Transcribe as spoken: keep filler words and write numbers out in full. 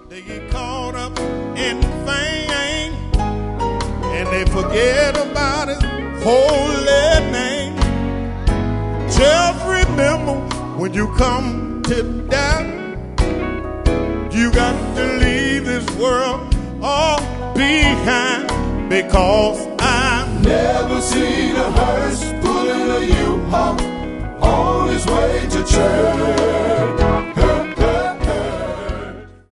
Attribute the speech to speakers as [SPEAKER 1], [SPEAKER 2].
[SPEAKER 1] They get caught up in fame and they forget about his holy name. Just remember, when you come to die, you got to leave this world all behind, because I've
[SPEAKER 2] never seen a hurt